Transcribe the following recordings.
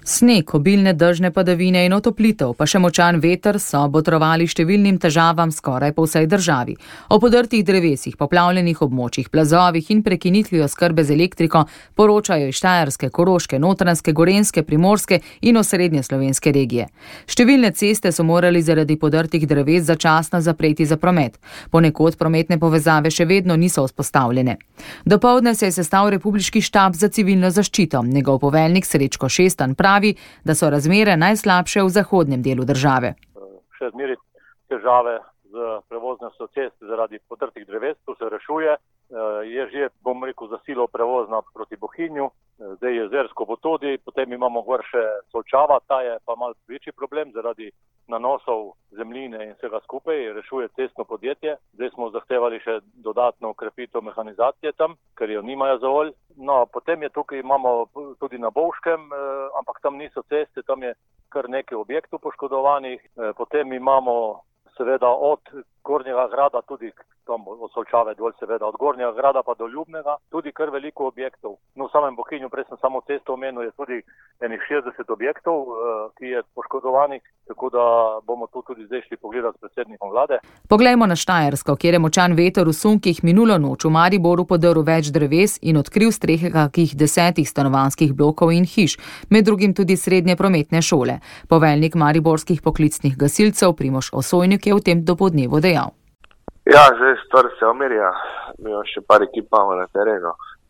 Sneg, obilne dežne padavine in otoplitev, pa še močan veter so botrovali številnim težavam skoraj po vsej državi. O podrtih drevesih, poplavljenih območjih, plazovih in prekinitvi oskrbe z elektriko poročajo iz Štajerske, Koroške, Notranjske, Gorenjske, Primorske in osrednje slovenske regije. Številne ceste so morali zaradi podrtih dreves začasno zapreti za promet. Ponekod prometne povezave še vedno niso vzpostavljene. Dopoldne se je sestal Republiški štab za civilno zaščito. Njegov poveljnik Srečko Šestan pravi, da so razmere najslabše v zahodnem delu države. Še zmeraj težave z prevoznostjo cest zaradi podrtih dreves, to se rešuje. Je že, za silo prevozna proti Bohinju, zdaj je Jezersko-Potodi, potem imamo gor še Solčava, ta je pa malo večji problem zaradi nanosov zemljine in vsega skupaj, rešuje cestno podjetje. Zdaj smo zahtevali še dodatno ukrepitev mehanizacije tam, ker jo nimajo zavolj. No, potem je tukaj imamo tudi na Bovškem, ampak tam niso ceste, tam je kar nekaj objektov poškodovanih. Potem imamo seveda od Gornjega grada, tudi tam od Solčave dol, seveda od Gornjega grada pa do Ljubnega, tudi kar veliko objektov. No, v samem Bohinju, prej sem samo cesto omenil, je tudi enih 60 objektov, ki je poškodovanih, tako da bomo tu tudi zdaj šli pogledati s predsednikom vlade. Poglejmo na Štajersko, kjer je močan veter v sunkih minulo noč v Mariboru podrl več dreves in odkril strehe kakih 10 stanovanjskih blokov in hiš, med drugim tudi srednje prometne šole. Poveljnik mariborskih poklicnih gasilcev Primož Osojnik je v tem dopoldnevu dejal. Ja, zdaj stvar se omirja, mi imamo še par ekipama na terenu,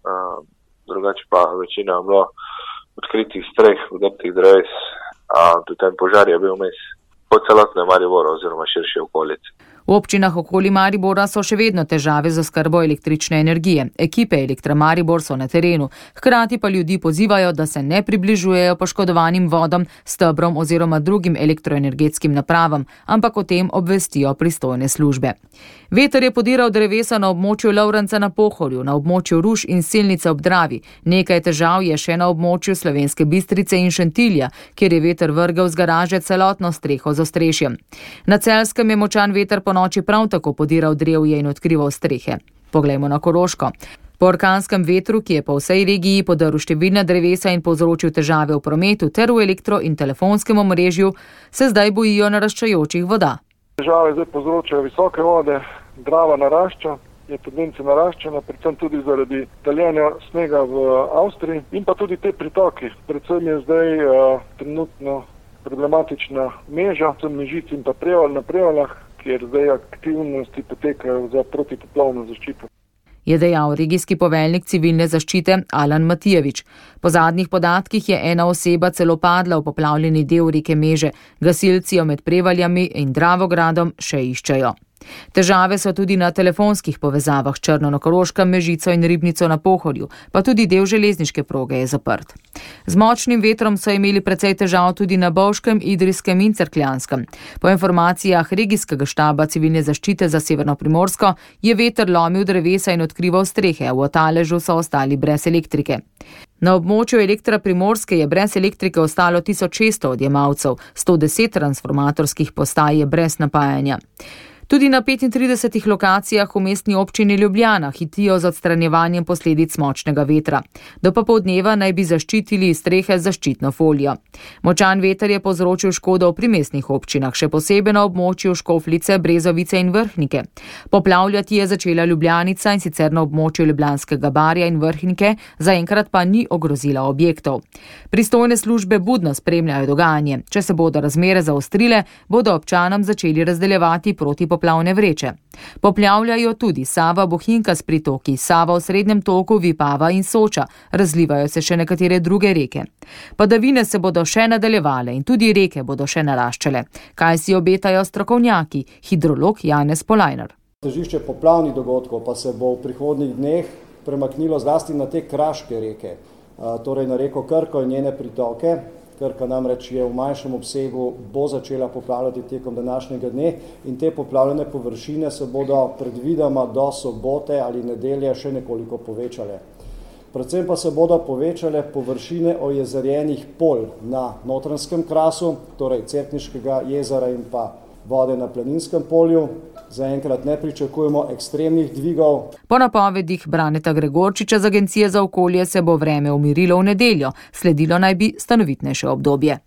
drugače pa večina je bilo odkritih streh, podrtih dreves, tudi ten požar je bil vmes po celotnem Mariboru oziroma širši okolici. V občinah okoli Maribora so še vedno težave z oskrbo električne energije. Ekipe Elektra Maribor so na terenu, hkrati pa ljudi pozivajo, da se ne približujejo poškodovanim vodam, stebrom oziroma drugim elektroenergetskim napravam, ampak o tem obvestijo pristojne službe. Veter je podiral drevesa na območju Lovrenca na Pohorju, na območju Ruš in Selnice ob Dravi. Nekaj težav je še na območju Slovenske Bistrice in Šentilja, kjer je veter vrgel z garaže celotno streho z ostrešjem. Na Celjskem je močan veter po noči prav tako podiral drevje in odkrival strehe. Poglejmo na Koroško. Po orkanskem vetru, ki je po vsej regiji podrl številna drevesa in povzročil težave v prometu ter v elektro- in telefonskem omrežju, se zdaj bojijo naraščajočih voda. Težave zdaj povzročajo visoke vode, Drava narašča, je tendenca naraščena, predvsem tudi zaradi taljenja snega v Avstriji in pa tudi te pritoki. Predvsem je zdaj trenutno problematična Meža, Mežic in pa Prevalj na Prevaljah, kjer zdaj aktivnosti potekajo za protipoplavno zaščito. Je dejal regijski poveljnik civilne zaščite Alan Matijevič. Po zadnjih podatkih je ena oseba celo padla v poplavljeni del reke Meže. Gasilci jo med Prevaljami in Dravogradom še iščejo. Težave so tudi na telefonskih povezavah Črno na Koroškem, Mežico in Ribnico na Pohorju, pa tudi del železniške proge je zaprt. Z močnim vetrom so imeli precej težav tudi na Bovškem, Idrijskem in Cerkljanskem. Po informacijah regijskega štaba civilne zaščite za Severno Primorsko je veter lomil drevesa in odkrival strehe, v Otaležu so ostali brez elektrike. Na območju Elektra Primorske je brez elektrike ostalo 1600 odjemalcev, 110 transformatorskih postaj je brez napajanja. Tudi na 35 lokacijah v mestni občini Ljubljana hitijo z odstranjevanjem posledic močnega vetra. Do popoldneva naj bi zaščitili strehe z zaščitno folijo. Močan veter je povzročil škodo v primestnih občinah, še posebej na območju Škofljice, Brezovice in Vrhnike. Poplavljati je začela Ljubljanica in sicer na območju Ljubljanskega barja in Vrhnike, zaenkrat pa ni ogrozila objektov. Pristojne službe budno spremljajo dogajanje. Če se bodo razmere zaostrile, bodo občanom začeli razdeljevati protipoplavne vreče. Poplavljajo tudi Sava, Bohinjka s pritoki, Sava v srednjem toku, Vipava in Soča. Razlivajo se še nekatere druge reke. Padavine se bodo še nadaljevale in tudi reke bodo še naraščale. Kaj si obetajo strokovnjaki? Hidrolog Janez Polajnar. Težišče poplavnih dogodkov pa se bo v prihodnjih dneh premaknilo zlasti na te kraške reke, torej na reko Krko in njene pritoke. Krka namreč je v manjšem obsegu, bo začela poplavljati tekom današnjega dne in te poplavljene površine se bodo predvidoma do sobote ali nedelje še nekoliko povečale. Predvsem pa se bodo povečale površine ojezerjenih polj na Notranjskem krasu, torej Cerkniškega jezera in pa vode na Planinskem polju. Zaenkrat ne pričakujemo ekstremnih dvigov. Po napovedih Braneta Gregorčiča z Agencije za okolje se bo vreme umirilo v nedeljo, sledilo naj bi stanovitnejše obdobje.